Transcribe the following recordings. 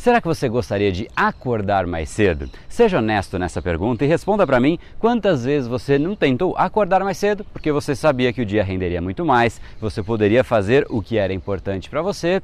Será que você gostaria de acordar mais cedo? Seja honesto nessa pergunta e responda para mim quantas vezes você não tentou acordar mais cedo porque você sabia que o dia renderia muito mais, você poderia fazer o que era importante para você,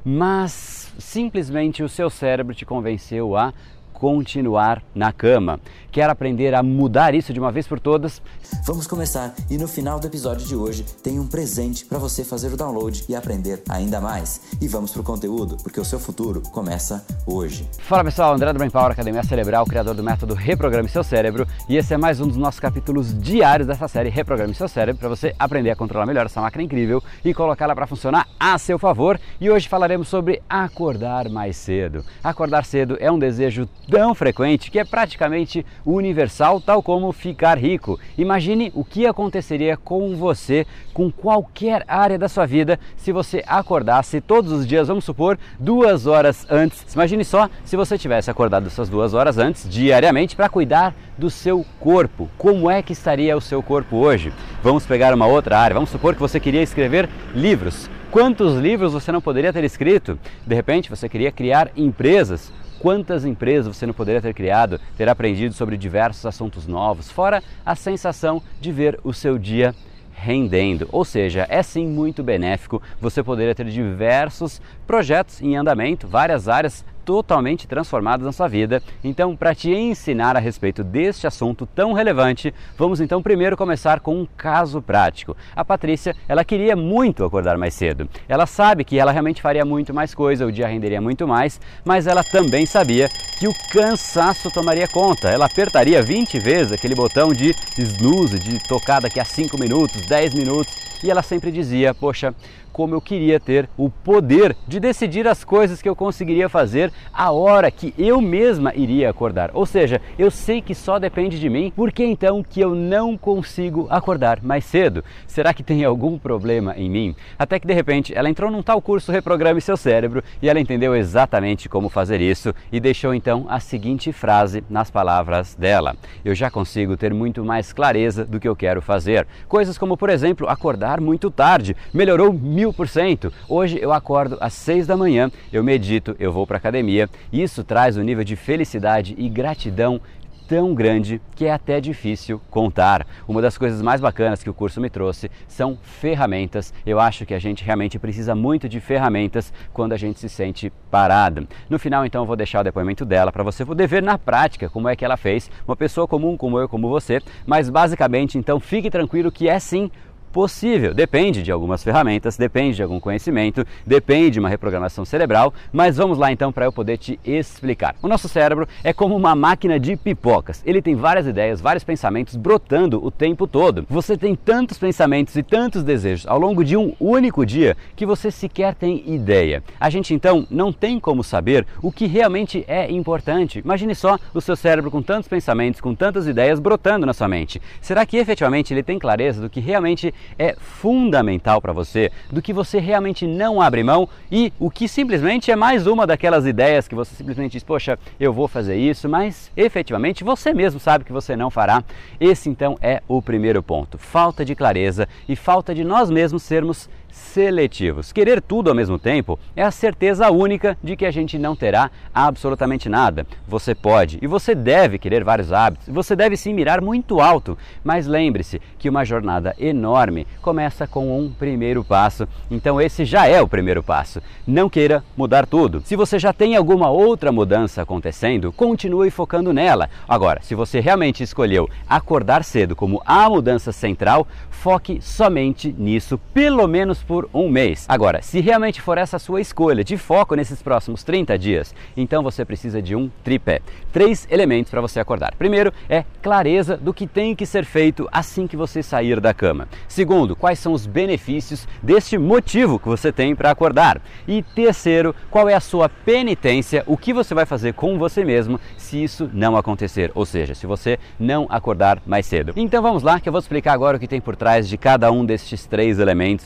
mas simplesmente o seu cérebro te convenceu a continuar na cama. Quer aprender a mudar isso de uma vez por todas? Vamos começar e no final do episódio de hoje tem um presente para você fazer o download e aprender ainda mais. E vamos pro conteúdo, porque o seu futuro começa hoje. Fala pessoal, André do Brain Power, Academia Cerebral, criador do método Reprograme Seu Cérebro, e esse é mais um dos nossos capítulos diários dessa série Reprograme Seu Cérebro, para você aprender a controlar melhor essa máquina incrível e colocá-la para funcionar a seu favor. E hoje falaremos sobre acordar mais cedo. Acordar cedo é um desejo tão frequente que é praticamente universal, tal como ficar rico. Imagine o que aconteceria com você, com qualquer área da sua vida, se você acordasse todos os dias, vamos supor, 2 horas antes. Imagine só se você tivesse acordado essas 2 horas antes, diariamente, para cuidar do seu corpo. Como é que estaria o seu corpo hoje? Vamos pegar uma outra área. Vamos supor que você queria escrever livros. Quantos livros você não poderia ter escrito? De repente, você queria criar empresas. Quantas empresas você não poderia ter criado, ter aprendido sobre diversos assuntos novos, fora a sensação de ver o seu dia rendendo. Ou seja, é sim muito benéfico, você poderia ter diversos projetos em andamento, várias áreas totalmente transformadas na sua vida. Então, para te ensinar a respeito deste assunto tão relevante, vamos então primeiro começar com um caso prático. A Patrícia, ela queria muito acordar mais cedo. Ela sabe que ela realmente faria muito mais coisa, o dia renderia muito mais, mas ela também sabia que o cansaço tomaria conta. Ela apertaria 20 vezes aquele botão de snooze, de tocar daqui a 5 minutos, 10 minutos, e ela sempre dizia, poxa, como eu queria ter o poder de decidir as coisas que eu conseguiria fazer a hora que eu mesma iria acordar. Ou seja, eu sei que só depende de mim, por que então que eu não consigo acordar mais cedo? Será que tem algum problema em mim? Até que de repente ela entrou num tal curso Reprograme Seu Cérebro e ela entendeu exatamente como fazer isso e deixou então a seguinte frase nas palavras dela: eu já consigo ter muito mais clareza do que eu quero fazer. Coisas como, por exemplo, acordar muito tarde melhorou 1000%. Hoje eu acordo às 6 da manhã, eu medito, eu vou para a academia e isso traz um nível de felicidade e gratidão tão grande que é até difícil contar. Uma das coisas mais bacanas que o curso me trouxe são ferramentas. Eu acho que a gente realmente precisa muito de ferramentas quando a gente se sente parada. No final, então, eu vou deixar o depoimento dela para você poder ver na prática como é que ela fez. Uma pessoa comum como eu, como você, mas basicamente, então, fique tranquilo que é sim possível. Depende de algumas ferramentas, depende de algum conhecimento, depende de uma reprogramação cerebral, mas vamos lá então para eu poder te explicar. O nosso cérebro é como uma máquina de pipocas. Ele tem várias ideias, vários pensamentos brotando o tempo todo. Você tem tantos pensamentos e tantos desejos ao longo de um único dia que você sequer tem ideia. A gente então não tem como saber o que realmente é importante. Imagine só o seu cérebro com tantos pensamentos, com tantas ideias brotando na sua mente. Será que efetivamente ele tem clareza do que realmente é fundamental para você, do que você realmente não abre mão e o que simplesmente é mais uma daquelas ideias que você simplesmente diz, poxa, eu vou fazer isso, mas efetivamente você mesmo sabe que você não fará? Esse então é o primeiro ponto, falta de clareza e falta de nós mesmos sermos seletivos. Querer tudo ao mesmo tempo é a certeza única de que a gente não terá absolutamente nada. Você pode e você deve querer vários hábitos, você deve sim mirar muito alto, mas lembre-se que uma jornada enorme começa com um primeiro passo. Então esse já é o primeiro passo. Não queira mudar tudo. Se você já tem alguma outra mudança acontecendo, continue focando nela. Agora, se você realmente escolheu acordar cedo como a mudança central, foque somente nisso, pelo menos por um mês. Agora, se realmente for essa a sua escolha de foco nesses próximos 30 dias, então você precisa de um tripé. 3 elementos para você acordar. Primeiro é clareza do que tem que ser feito assim que você sair da cama. Segundo, quais são os benefícios deste motivo que você tem para acordar. E terceiro, qual é a sua penitência, o que você vai fazer com você mesmo se isso não acontecer, ou seja, se você não acordar mais cedo. Então vamos lá que eu vou explicar agora o que tem por trás de cada um destes 3 elementos do tripé.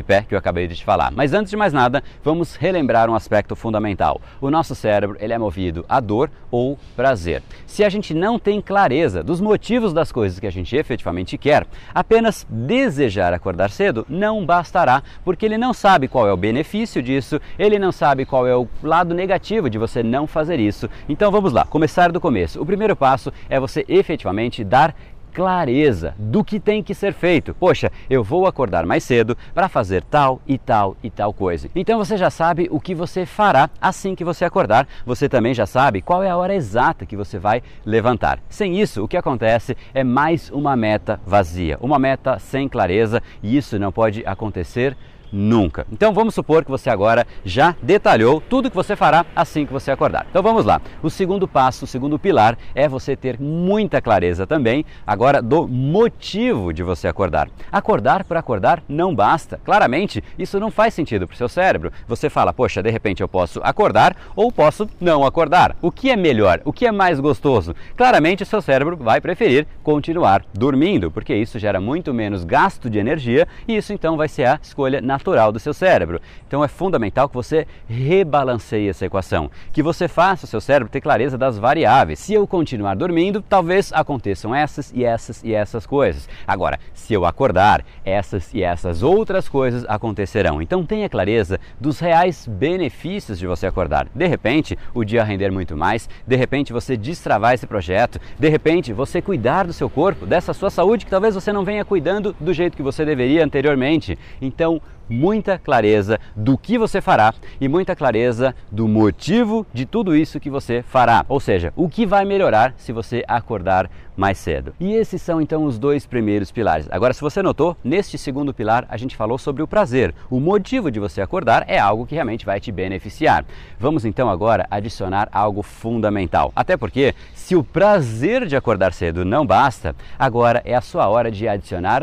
tripé que eu acabei de te falar. Mas antes de mais nada, vamos relembrar um aspecto fundamental. O nosso cérebro, ele é movido a dor ou prazer. Se a gente não tem clareza dos motivos das coisas que a gente efetivamente quer, apenas desejar acordar cedo não bastará, porque ele não sabe qual é o benefício disso, ele não sabe qual é o lado negativo de você não fazer isso. Então vamos lá, começar do começo. O primeiro passo é você efetivamente dar clareza do que tem que ser feito. Poxa, eu vou acordar mais cedo para fazer tal e tal e tal coisa. Então você já sabe o que você fará assim que você acordar. Você também já sabe qual é a hora exata que você vai levantar. Sem isso, o que acontece é mais uma meta vazia, uma meta sem clareza, e isso não pode acontecer nunca. Então vamos supor que você agora já detalhou tudo que você fará assim que você acordar. Então vamos lá. O segundo passo, o segundo pilar é você ter muita clareza também agora do motivo de você acordar. Acordar por acordar não basta. Claramente isso não faz sentido para o seu cérebro. Você fala, poxa, de repente eu posso acordar ou posso não acordar. O que é melhor? O que é mais gostoso? Claramente o seu cérebro vai preferir continuar dormindo, porque isso gera muito menos gasto de energia e isso então vai ser a escolha natural do seu cérebro. Então é fundamental que você rebalanceie essa equação, que você faça o seu cérebro ter clareza das variáveis. Se eu continuar dormindo, talvez aconteçam essas e essas e essas coisas. Agora, se eu acordar, essas e essas outras coisas acontecerão. Então tenha clareza dos reais benefícios de você acordar. De repente, o dia render muito mais, de repente você destravar esse projeto, de repente você cuidar do seu corpo, dessa sua saúde que talvez você não venha cuidando do jeito que você deveria anteriormente. Então, muita clareza do que você fará e muita clareza do motivo de tudo isso que você fará, ou seja, o que vai melhorar se você acordar mais cedo. E esses são então os dois primeiros pilares. Agora, se você notou, neste segundo pilar a gente falou sobre o prazer. O motivo de você acordar é algo que realmente vai te beneficiar. Vamos então agora adicionar algo fundamental. Até porque, se o prazer de acordar cedo não basta, agora é a sua hora de adicionar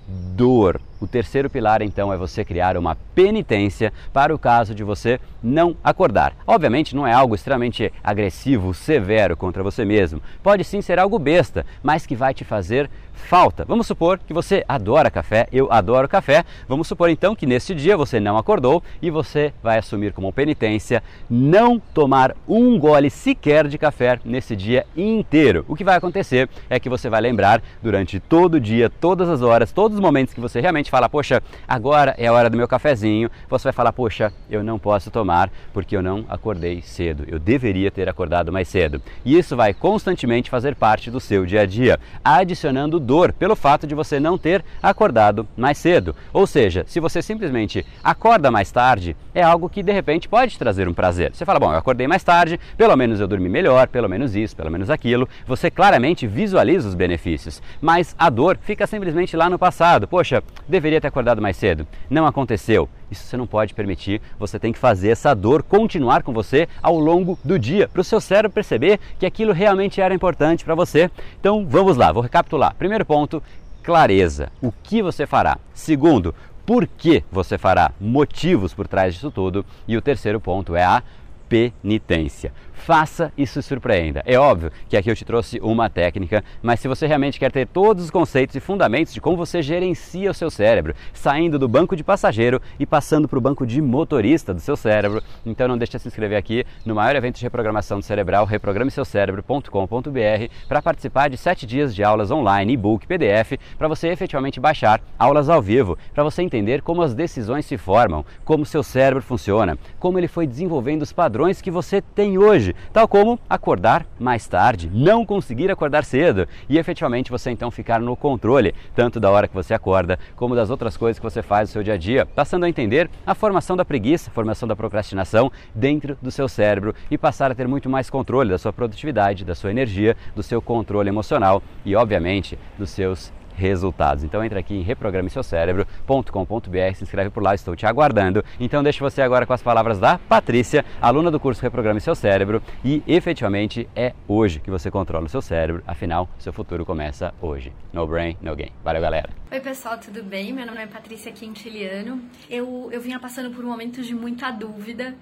dor. O terceiro pilar, então, é você criar uma penitência para o caso de você não acordar. Obviamente, não é algo extremamente agressivo, severo contra você mesmo. Pode sim ser algo besta, mas que vai te fazer falta. Vamos supor que você adora café, eu adoro café. Vamos supor, então, que neste dia você não acordou e você vai assumir como penitência não tomar um gole sequer de café nesse dia inteiro. O que vai acontecer é que você vai lembrar durante todo o dia, todas as horas, todos os momentos que você realmente fala, poxa, agora é a hora do meu cafezinho, você vai falar, poxa, eu não posso tomar porque eu não acordei cedo, eu deveria ter acordado mais cedo. E isso vai constantemente fazer parte do seu dia a dia, adicionando dor pelo fato de você não ter acordado mais cedo. Ou seja, se você simplesmente acorda mais tarde, é algo que de repente pode te trazer um prazer. Você fala, bom, eu acordei mais tarde, pelo menos eu dormi melhor, pelo menos isso, pelo menos aquilo. Você claramente visualiza os benefícios, mas a dor fica simplesmente lá no passado. Poxa, deveria ter acordado mais cedo. Não aconteceu. Isso você não pode permitir. Você tem que fazer essa dor continuar com você ao longo do dia, para o seu cérebro perceber que aquilo realmente era importante para você. Então vamos lá, vou recapitular. Primeiro ponto, clareza. O que você fará? Segundo, por que você fará? Motivos por trás disso tudo. E o terceiro ponto é a penitência. Faça e se surpreenda. É óbvio que aqui eu te trouxe uma técnica, mas se você realmente quer ter todos os conceitos e fundamentos de como você gerencia o seu cérebro, saindo do banco de passageiro e passando para o banco de motorista do seu cérebro, então não deixe de se inscrever aqui no maior evento de reprogramação do cerebral, reprogrameseucerebro.com.br, para participar de 7 dias de aulas online, e-book, PDF, para você efetivamente baixar aulas ao vivo, para você entender como as decisões se formam, como o seu cérebro funciona, como ele foi desenvolvendo os padrões que você tem hoje, tal como acordar mais tarde, não conseguir acordar cedo e efetivamente você então ficar no controle, tanto da hora que você acorda, como das outras coisas que você faz no seu dia a dia, passando a entender a formação da preguiça, a formação da procrastinação dentro do seu cérebro e passar a ter muito mais controle da sua produtividade, da sua energia, do seu controle emocional e, obviamente, dos seus resultados. Então entra aqui em reprogrameseucerebro.com.br, se inscreve por lá, estou te aguardando. Então deixo você agora com as palavras da Patrícia, aluna do curso Reprograme Seu Cérebro, e efetivamente é hoje que você controla o seu cérebro, afinal, seu futuro começa hoje. No brain, no gain. Valeu, galera! Oi pessoal, tudo bem? Meu nome é Patrícia Quintiliano. Eu vinha passando por momentos de muita dúvida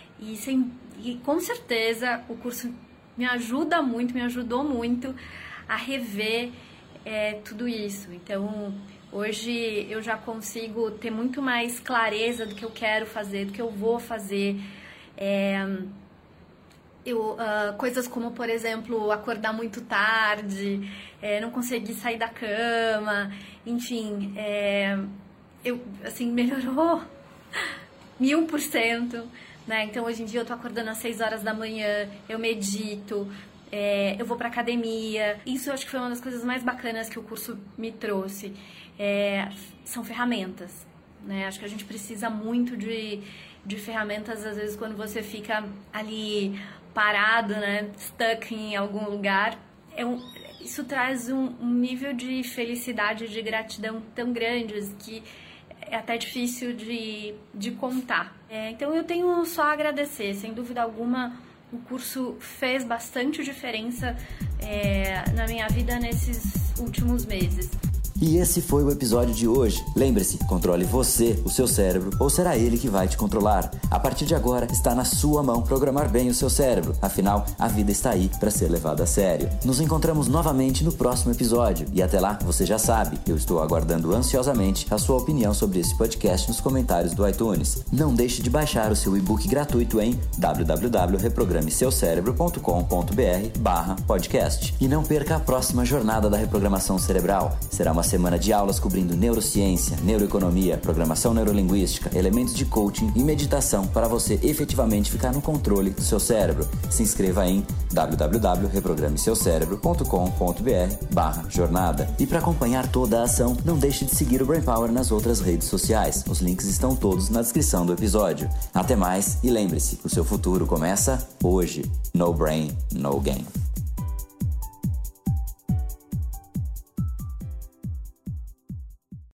e com certeza o curso me ajuda muito, me ajudou muito a rever tudo isso. Então, Hoje eu já consigo ter muito mais clareza do que eu quero fazer, do que eu vou fazer. Coisas como, por exemplo, acordar muito tarde, não conseguir sair da cama, enfim, melhorou 1000%, né? Então, hoje em dia eu tô acordando às 6 horas da manhã, eu medito, eu vou pra academia. Isso eu acho que foi uma das coisas mais bacanas que o curso me trouxe. São ferramentas, né? Acho que a gente precisa muito de ferramentas, às vezes, quando você fica ali parado, né? Stuck em algum lugar. Isso traz um nível de felicidade, de gratidão tão grandes que é até difícil de contar. Então eu tenho só a agradecer, sem dúvida alguma. O curso fez bastante diferença na minha vida nesses últimos meses. E esse foi o episódio de hoje. Lembre-se, controle você, o seu cérebro, ou será ele que vai te controlar? A partir de agora, está na sua mão programar bem o seu cérebro. Afinal, a vida está aí para ser levada a sério. Nos encontramos novamente no próximo episódio. E até lá, você já sabe, eu estou aguardando ansiosamente a sua opinião sobre esse podcast nos comentários do iTunes. Não deixe de baixar o seu e-book gratuito em www.reprogrameseucerebro.com.br/podcast. E não perca a próxima jornada da reprogramação cerebral. Será uma semana de aulas cobrindo neurociência, neuroeconomia, programação neurolinguística, elementos de coaching e meditação para você efetivamente ficar no controle do seu cérebro. Se inscreva em www.reprogrameseucerebro.com.br/jornada. E para acompanhar toda a ação, não deixe de seguir o Brain Power nas outras redes sociais. Os links estão todos na descrição do episódio. Até mais e lembre-se, o seu futuro começa hoje. No brain, no game.